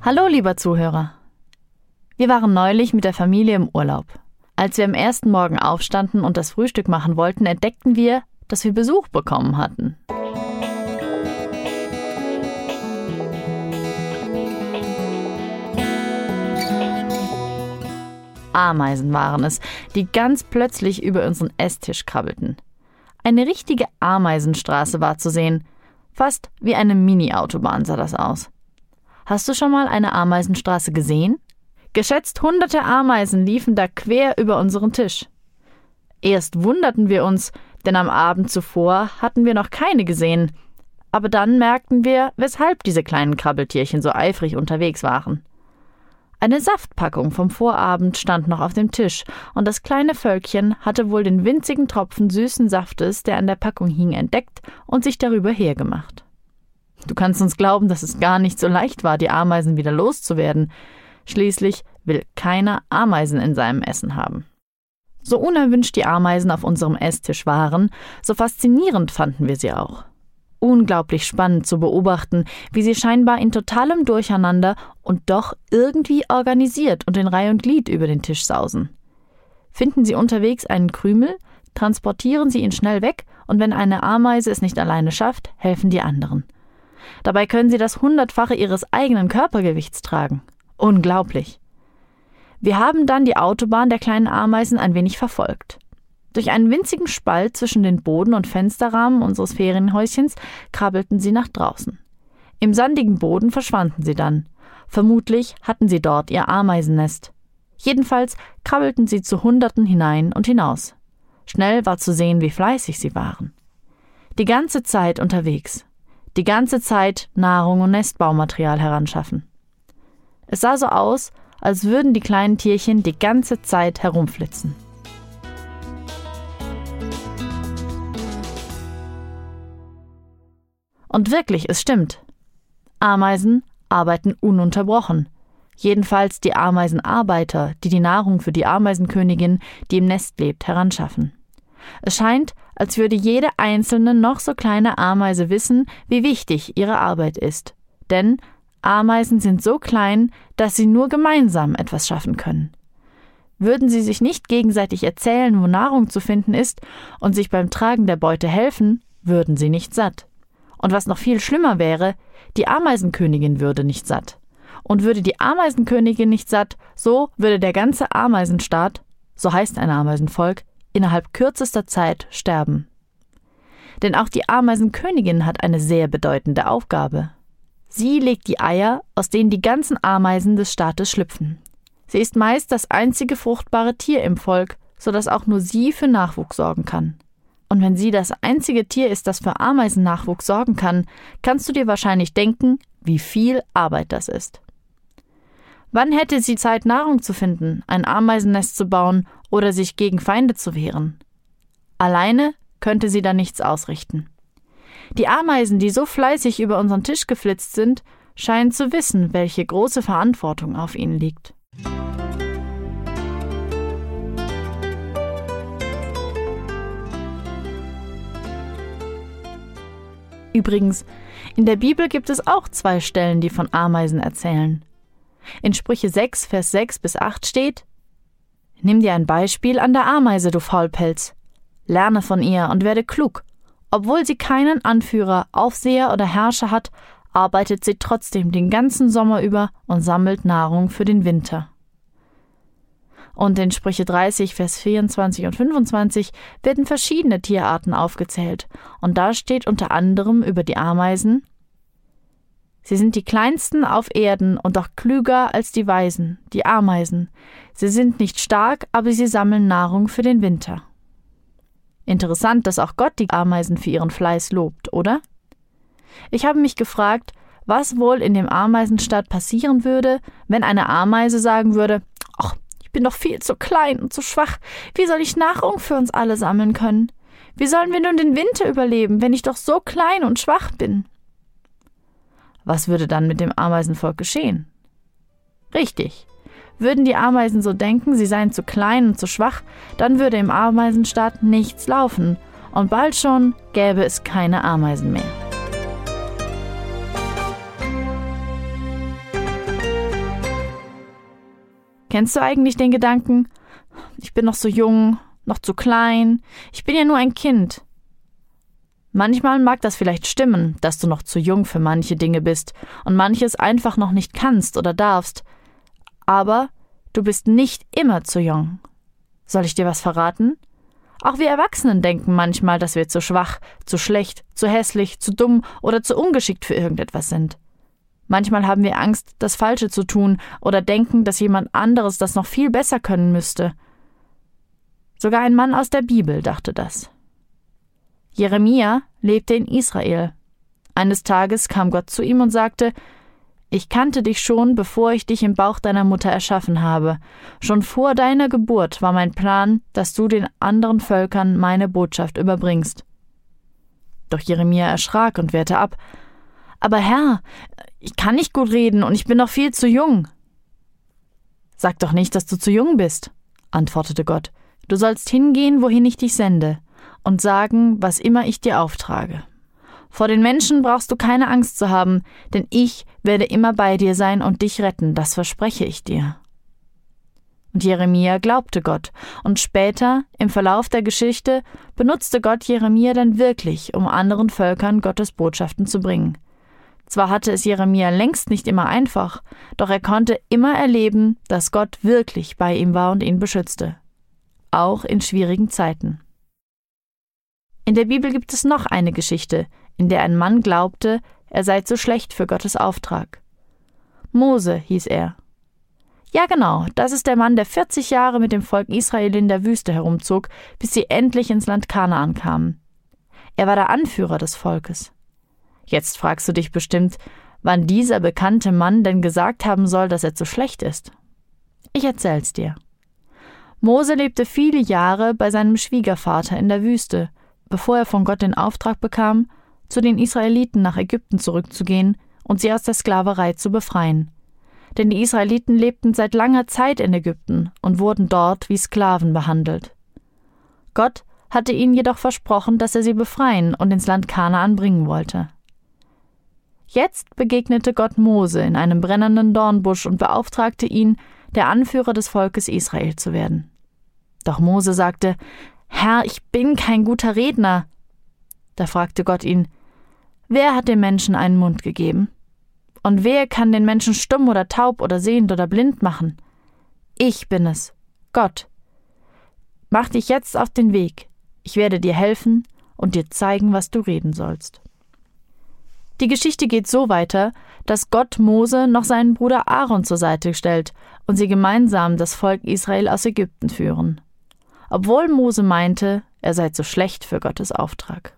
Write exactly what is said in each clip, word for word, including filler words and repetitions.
Hallo, lieber Zuhörer. Wir waren neulich mit der Familie im Urlaub. Als wir am ersten Morgen aufstanden und das Frühstück machen wollten, entdeckten wir, dass wir Besuch bekommen hatten. Ameisen waren es, die ganz plötzlich über unseren Esstisch krabbelten. Eine richtige Ameisenstraße war zu sehen. Fast wie eine Mini-Autobahn sah das aus. Hast du schon mal eine Ameisenstraße gesehen? Geschätzt hunderte Ameisen liefen da quer über unseren Tisch. Erst wunderten wir uns, denn am Abend zuvor hatten wir noch keine gesehen. Aber dann merkten wir, weshalb diese kleinen Krabbeltierchen so eifrig unterwegs waren. Eine Saftpackung vom Vorabend stand noch auf dem Tisch, und das kleine Völkchen hatte wohl den winzigen Tropfen süßen Saftes, der an der Packung hing, entdeckt und sich darüber hergemacht. Du kannst uns glauben, dass es gar nicht so leicht war, die Ameisen wieder loszuwerden. Schließlich will keiner Ameisen in seinem Essen haben. So unerwünscht die Ameisen auf unserem Esstisch waren, so faszinierend fanden wir sie auch. Unglaublich spannend zu beobachten, wie sie scheinbar in totalem Durcheinander und doch irgendwie organisiert und in Reih und Glied über den Tisch sausen. Finden sie unterwegs einen Krümel, transportieren sie ihn schnell weg, und wenn eine Ameise es nicht alleine schafft, helfen die anderen. Dabei können sie das Hundertfache ihres eigenen Körpergewichts tragen. Unglaublich. Wir haben dann die Autobahn der kleinen Ameisen ein wenig verfolgt. Durch einen winzigen Spalt zwischen den Boden- und Fensterrahmen unseres Ferienhäuschens krabbelten sie nach draußen. Im sandigen Boden verschwanden sie dann. Vermutlich hatten sie dort ihr Ameisennest. Jedenfalls krabbelten sie zu Hunderten hinein und hinaus. Schnell war zu sehen, wie fleißig sie waren. Die ganze Zeit unterwegs. Die ganze Zeit Nahrung und Nestbaumaterial heranschaffen. Es sah so aus, als würden die kleinen Tierchen die ganze Zeit herumflitzen. Und wirklich, es stimmt. Ameisen arbeiten ununterbrochen. Jedenfalls die Ameisenarbeiter, die die Nahrung für die Ameisenkönigin, die im Nest lebt, heranschaffen. Es scheint, als würde jede einzelne noch so kleine Ameise wissen, wie wichtig ihre Arbeit ist. Denn Ameisen sind so klein, dass sie nur gemeinsam etwas schaffen können. Würden sie sich nicht gegenseitig erzählen, wo Nahrung zu finden ist, und sich beim Tragen der Beute helfen, würden sie nicht satt. Und was noch viel schlimmer wäre, die Ameisenkönigin würde nicht satt. Und würde die Ameisenkönigin nicht satt, so würde der ganze Ameisenstaat, so heißt ein Ameisenvolk, innerhalb kürzester Zeit sterben. Denn auch die Ameisenkönigin hat eine sehr bedeutende Aufgabe. Sie legt die Eier, aus denen die ganzen Ameisen des Staates schlüpfen. Sie ist meist das einzige fruchtbare Tier im Volk, sodass auch nur sie für Nachwuchs sorgen kann. Und wenn sie das einzige Tier ist, das für Ameisennachwuchs sorgen kann, kannst du dir wahrscheinlich denken, wie viel Arbeit das ist. Wann hätte sie Zeit, Nahrung zu finden, ein Ameisennest zu bauen oder sich gegen Feinde zu wehren? Alleine könnte sie da nichts ausrichten. Die Ameisen, die so fleißig über unseren Tisch geflitzt sind, scheinen zu wissen, welche große Verantwortung auf ihnen liegt. Übrigens, in der Bibel gibt es auch zwei Stellen, die von Ameisen erzählen. In Sprüche sechs, Vers sechs bis acht steht: Nimm dir ein Beispiel an der Ameise, du Faulpelz. Lerne von ihr und werde klug. Obwohl sie keinen Anführer, Aufseher oder Herrscher hat, arbeitet sie trotzdem den ganzen Sommer über und sammelt Nahrung für den Winter. Und in Sprüche dreißig, Vers vierundzwanzig und fünfundzwanzig werden verschiedene Tierarten aufgezählt. Und da steht unter anderem über die Ameisen: Sie sind die kleinsten auf Erden und doch klüger als die Weisen, die Ameisen. Sie sind nicht stark, aber sie sammeln Nahrung für den Winter. Interessant, dass auch Gott die Ameisen für ihren Fleiß lobt, oder? Ich habe mich gefragt, was wohl in dem Ameisenstaat passieren würde, wenn eine Ameise sagen würde: Ach, ich bin doch viel zu klein und zu schwach. Wie soll ich Nahrung für uns alle sammeln können? Wie sollen wir nun den Winter überleben, wenn ich doch so klein und schwach bin? Was würde dann mit dem Ameisenvolk geschehen? Richtig. Würden die Ameisen so denken, sie seien zu klein und zu schwach, dann würde im Ameisenstaat nichts laufen und bald schon gäbe es keine Ameisen mehr. Kennst du eigentlich den Gedanken, ich bin noch so jung, noch zu klein, ich bin ja nur ein Kind? Manchmal mag das vielleicht stimmen, dass du noch zu jung für manche Dinge bist und manches einfach noch nicht kannst oder darfst. Aber du bist nicht immer zu jung. Soll ich dir was verraten? Auch wir Erwachsenen denken manchmal, dass wir zu schwach, zu schlecht, zu hässlich, zu dumm oder zu ungeschickt für irgendetwas sind. Manchmal haben wir Angst, das Falsche zu tun oder denken, dass jemand anderes das noch viel besser können müsste. Sogar ein Mann aus der Bibel dachte das. Jeremia lebte in Israel. Eines Tages kam Gott zu ihm und sagte: Ich kannte dich schon, bevor ich dich im Bauch deiner Mutter erschaffen habe. Schon vor deiner Geburt war mein Plan, dass du den anderen Völkern meine Botschaft überbringst. Doch Jeremia erschrak und wehrte ab: Aber Herr, ich kann nicht gut reden und ich bin noch viel zu jung. Sag doch nicht, dass du zu jung bist, antwortete Gott. Du sollst hingehen, wohin ich dich sende, und sagen, was immer ich dir auftrage. Vor den Menschen brauchst du keine Angst zu haben, denn ich werde immer bei dir sein und dich retten, das verspreche ich dir. Und Jeremia glaubte Gott, und später, im Verlauf der Geschichte, benutzte Gott Jeremia dann wirklich, um anderen Völkern Gottes Botschaften zu bringen. Zwar hatte es Jeremia längst nicht immer einfach, doch er konnte immer erleben, dass Gott wirklich bei ihm war und ihn beschützte. Auch in schwierigen Zeiten. In der Bibel gibt es noch eine Geschichte, in der ein Mann glaubte, er sei zu schlecht für Gottes Auftrag. Mose hieß er. Ja genau, das ist der Mann, der vierzig Jahre mit dem Volk Israel in der Wüste herumzog, bis sie endlich ins Land Kanaan kamen. Er war der Anführer des Volkes. Jetzt fragst du dich bestimmt, wann dieser bekannte Mann denn gesagt haben soll, dass er zu schlecht ist. Ich erzähl's dir. Mose lebte viele Jahre bei seinem Schwiegervater in der Wüste, bevor er von Gott den Auftrag bekam, zu den Israeliten nach Ägypten zurückzugehen und sie aus der Sklaverei zu befreien. Denn die Israeliten lebten seit langer Zeit in Ägypten und wurden dort wie Sklaven behandelt. Gott hatte ihnen jedoch versprochen, dass er sie befreien und ins Land Kanaan bringen wollte. Jetzt begegnete Gott Mose in einem brennenden Dornbusch und beauftragte ihn, der Anführer des Volkes Israel zu werden. Doch Mose sagte: Herr, ich bin kein guter Redner. Da fragte Gott ihn: Wer hat dem Menschen einen Mund gegeben? Und wer kann den Menschen stumm oder taub oder sehend oder blind machen? Ich bin es, Gott. Mach dich jetzt auf den Weg. Ich werde dir helfen und dir zeigen, was du reden sollst. Die Geschichte geht so weiter, dass Gott Mose noch seinen Bruder Aaron zur Seite stellt und sie gemeinsam das Volk Israel aus Ägypten führen. Obwohl Mose meinte, er sei zu schlecht für Gottes Auftrag.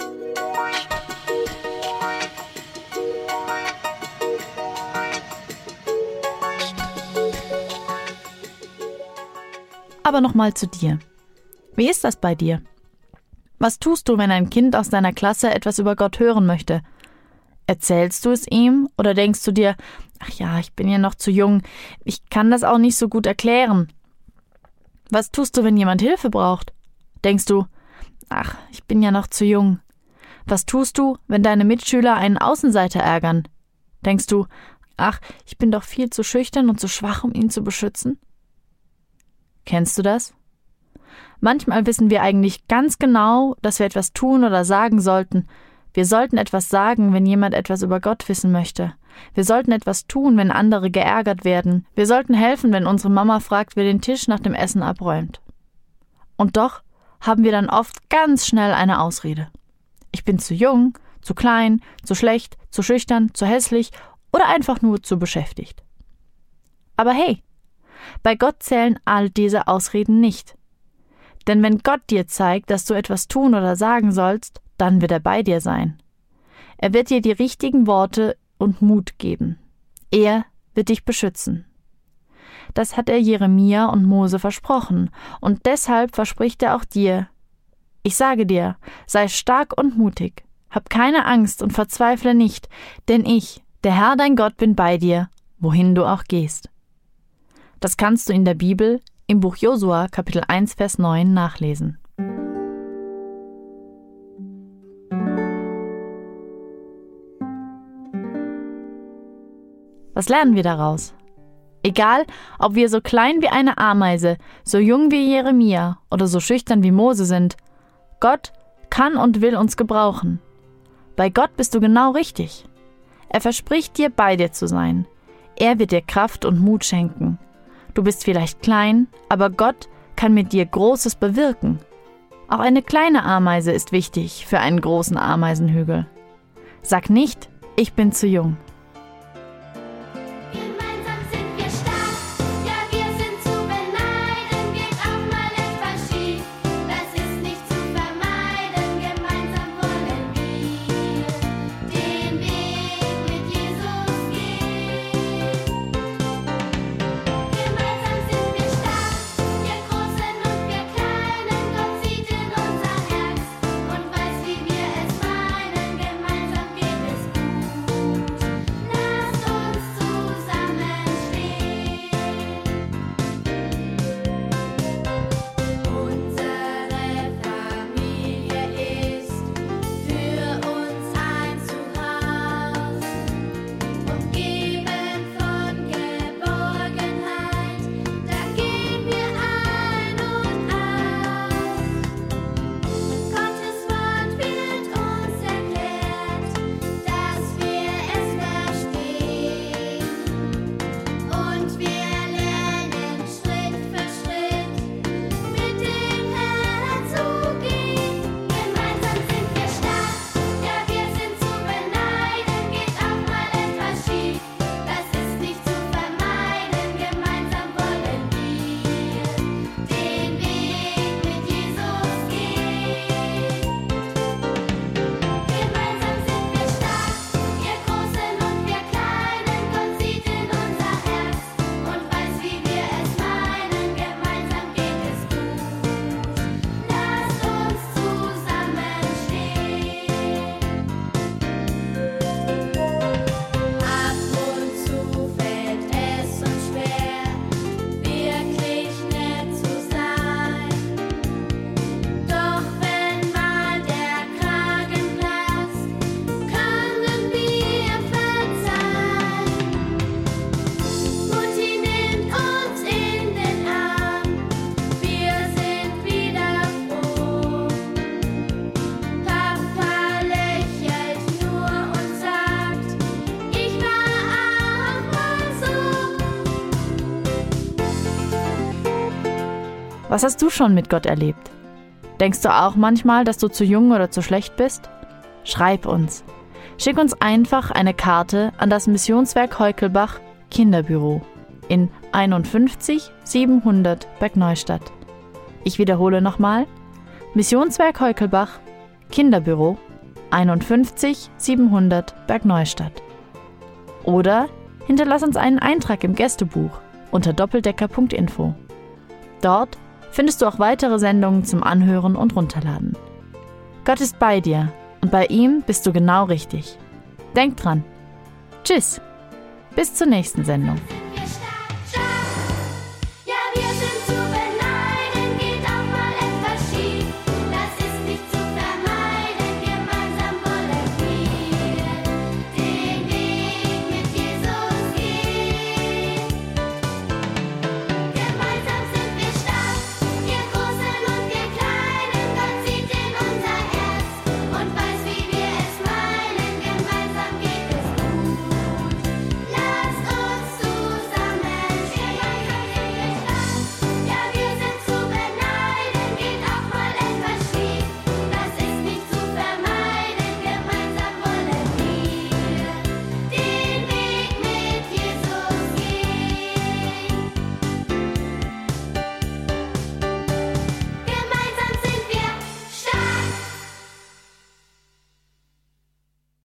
Aber nochmal zu dir. Wie ist das bei dir? Was tust du, wenn ein Kind aus deiner Klasse etwas über Gott hören möchte? Erzählst du es ihm oder denkst du dir, ach ja, ich bin ja noch zu jung, ich kann das auch nicht so gut erklären? Was tust du, wenn jemand Hilfe braucht? Denkst du, ach, ich bin ja noch zu jung? Was tust du, wenn deine Mitschüler einen Außenseiter ärgern? Denkst du, ach, ich bin doch viel zu schüchtern und zu schwach, um ihn zu beschützen? Kennst du das? Manchmal wissen wir eigentlich ganz genau, dass wir etwas tun oder sagen sollten. Wir sollten etwas sagen, wenn jemand etwas über Gott wissen möchte. Wir sollten etwas tun, wenn andere geärgert werden. Wir sollten helfen, wenn unsere Mama fragt, wer den Tisch nach dem Essen abräumt. Und doch haben wir dann oft ganz schnell eine Ausrede. Ich bin zu jung, zu klein, zu schlecht, zu schüchtern, zu hässlich oder einfach nur zu beschäftigt. Aber hey, bei Gott zählen all diese Ausreden nicht. Denn wenn Gott dir zeigt, dass du etwas tun oder sagen sollst, dann wird er bei dir sein. Er wird dir die richtigen Worte und Mut geben. Er wird dich beschützen. Das hat er Jeremia und Mose versprochen, und deshalb verspricht er auch dir. Ich sage dir, sei stark und mutig, hab keine Angst und verzweifle nicht, denn ich, der Herr dein Gott, bin bei dir, wohin du auch gehst. Das kannst du in der Bibel im Buch Josua, Kapitel eins, Vers neun nachlesen. Was lernen wir daraus? Egal, ob wir so klein wie eine Ameise, so jung wie Jeremia oder so schüchtern wie Mose sind, Gott kann und will uns gebrauchen. Bei Gott bist du genau richtig. Er verspricht dir, bei dir zu sein. Er wird dir Kraft und Mut schenken. Du bist vielleicht klein, aber Gott kann mit dir Großes bewirken. Auch eine kleine Ameise ist wichtig für einen großen Ameisenhügel. Sag nicht, ich bin zu jung. Was hast du schon mit Gott erlebt? Denkst du auch manchmal, dass du zu jung oder zu schlecht bist? Schreib uns. Schick uns einfach eine Karte an das Missionswerk Heukelbach Kinderbüro in einundfünfzig siebenhundert Bergneustadt. Ich wiederhole nochmal. Missionswerk Heukelbach Kinderbüro einundfünfzig siebenhundert Bergneustadt. Oder hinterlass uns einen Eintrag im Gästebuch unter doppeldecker punkt info. Dort findest du auch weitere Sendungen zum Anhören und Runterladen. Gott ist bei dir und bei ihm bist du genau richtig. Denk dran. Tschüss, bis zur nächsten Sendung.